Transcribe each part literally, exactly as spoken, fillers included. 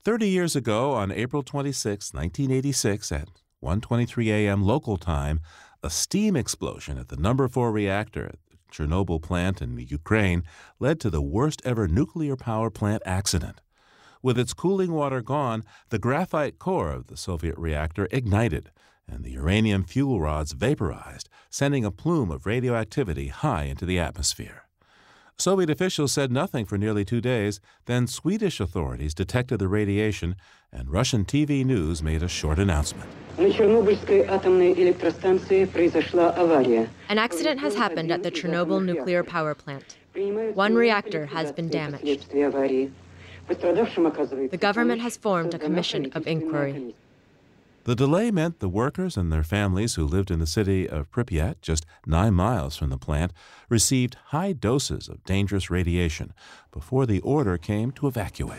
Thirty years ago, on April twenty-sixth, nineteen eighty-six, at one twenty-three a m local time, a steam explosion at the number four reactor at the Chernobyl plant in Ukraine led to the worst ever nuclear power plant accident. With its cooling water gone, the graphite core of the Soviet reactor ignited, and the uranium fuel rods vaporized, sending a plume of radioactivity high into the atmosphere. Soviet officials said nothing for nearly two days. Then Swedish authorities detected the radiation, and Russian T V news made a short announcement. An accident has happened at the Chernobyl nuclear power plant. One reactor has been damaged. The government has formed a commission of inquiry. The delay meant the workers and their families who lived in the city of Pripyat, just nine miles from the plant, received high doses of dangerous radiation before the order came to evacuate.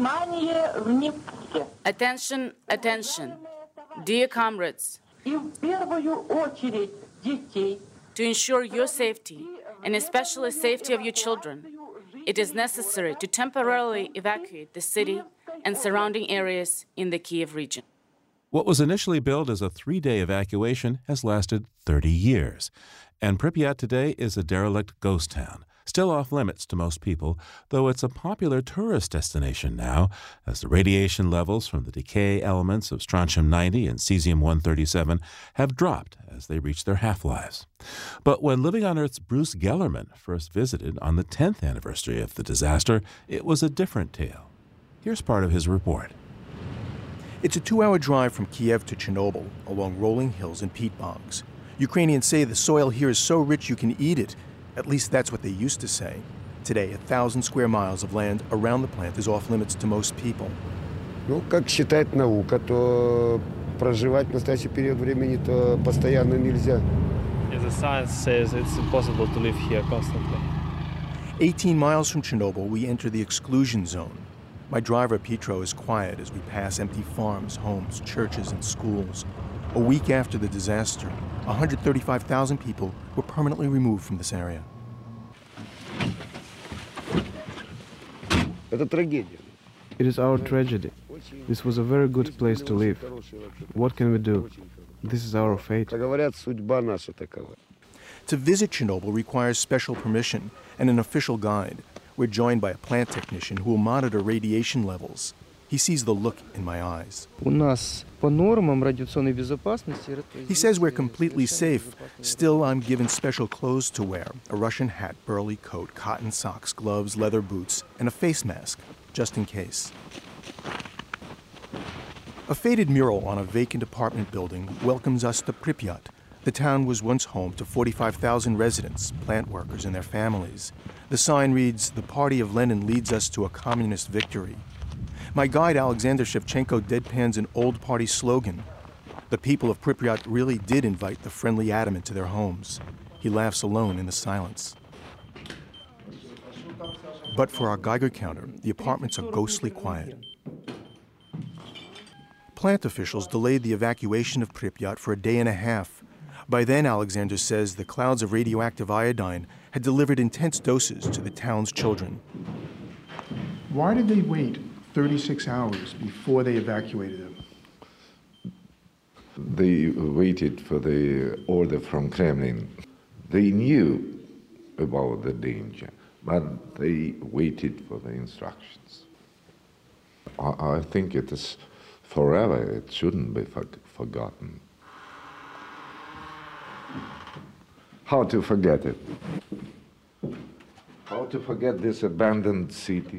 Attention, attention. Dear comrades, to ensure your safety, and especially safety of your children, it is necessary to temporarily evacuate the city and surrounding areas in the Kiev region. What was initially billed as a three-day evacuation has lasted thirty years, and Pripyat today is a derelict ghost town, still off-limits to most people, though it's a popular tourist destination now, as the radiation levels from the decay elements of strontium ninety and cesium one thirty-seven have dropped as they reach their half-lives. But when Living on Earth's Bruce Gellerman first visited on the tenth anniversary of the disaster, it was a different tale. Here's part of his report. It's a two-hour drive from Kiev to Chernobyl, along rolling hills and peat bogs. Ukrainians say the soil here is so rich you can eat it. At least that's what they used to say. Today, a thousand square miles of land around the plant is off-limits to most people. Ну, как считает наука, то проживать в настоящий период времени то постоянно нельзя. The science says it's impossible to live here constantly. eighteen miles from Chernobyl, we enter the exclusion zone. My driver, Petro, is quiet as we pass empty farms, homes, churches, and schools. A week after the disaster, one hundred thirty-five thousand people were permanently removed from this area. Это трагедия. It is our tragedy. This was a very good place to live. What can we do? This is our fate. Говорят, судьба наша такова. To visit Chernobyl requires special permission and an official guide. We're joined by a plant technician who will monitor radiation levels. He sees the look in my eyes. He says we're completely safe. Still, I'm given special clothes to wear: a Russian hat, burly coat, cotton socks, gloves, leather boots, and a face mask, just in case. A faded mural on a vacant apartment building welcomes us to Pripyat. The town was once home to forty-five thousand residents, plant workers, and their families. The sign reads, "The party of Lenin leads us to a communist victory." My guide, Alexander Shevchenko, deadpans an old party slogan. The people of Pripyat really did invite the friendly atom into their homes. He laughs alone in the silence. But for our Geiger counter, the apartments are ghostly quiet. Plant officials delayed the evacuation of Pripyat for a day and a half. By then, Alexander says, the clouds of radioactive iodine had delivered intense doses to the town's children. Why did they wait thirty-six hours before they evacuated them? They waited for the order from Kremlin. They knew about the danger, but they waited for the instructions. I, I think it is forever. It shouldn't be for, forgotten. How to forget it? How to forget this abandoned city?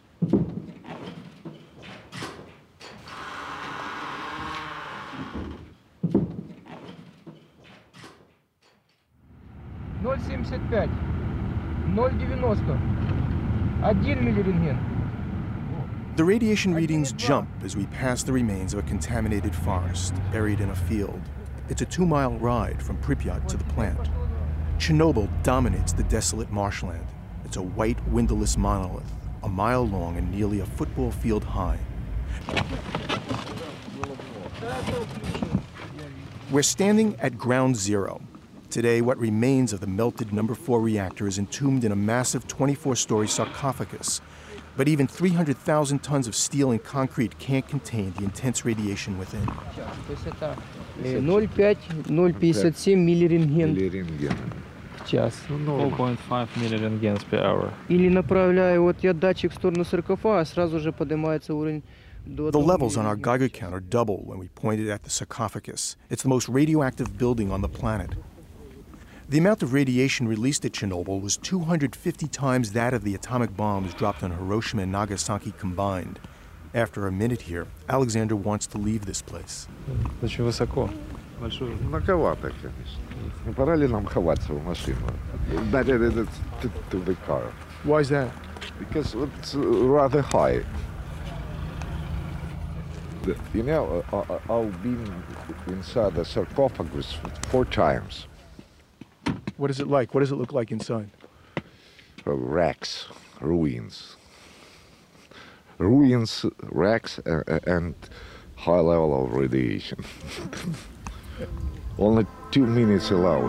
ноль семьдесят пять, ноль девяносто, один миллирентген. The radiation readings jump as we pass the remains of a contaminated forest buried in a field. It's a two-mile ride from Pripyat to the plant. Chernobyl dominates the desolate marshland. It's a white, windowless monolith, a mile long and nearly a football field high. We're standing at ground zero. Today, what remains of the melted number four reactor is entombed in a massive twenty-four story sarcophagus. But even three hundred thousand tons of steel and concrete can't contain the intense radiation within. ноль пять — ноль пятьдесят семь миллирентген в час. four point five millirentgens per hour. Или направляю, вот я датчик в сторону саркофага, сразу же поднимается уровень до The levels on our Geiger counter double when we point it at the sarcophagus. It's the most radioactive building on the planet. The amount of radiation released at Chernobyl was two hundred fifty times that of the atomic bombs dropped on Hiroshima and Nagasaki combined. After a minute here, Alexander wants to leave this place. Очень высоко. Многовато, конечно. Пора ли нам ховаться в машину? Better to, to the car. Why is that? Because it's rather high. You know, I've been inside the sarcophagus four times. What is it like? What does it look like inside? Uh, wrecks, ruins. Ruins, wrecks, uh, and high level of radiation. Only two minutes allowed.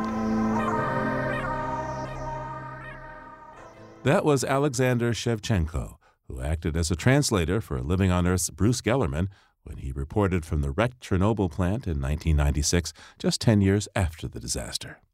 That was Alexander Shevchenko, who acted as a translator for Living on Earth's Bruce Gellerman when he reported from the wrecked Chernobyl plant in nineteen ninety-six, just ten years after the disaster.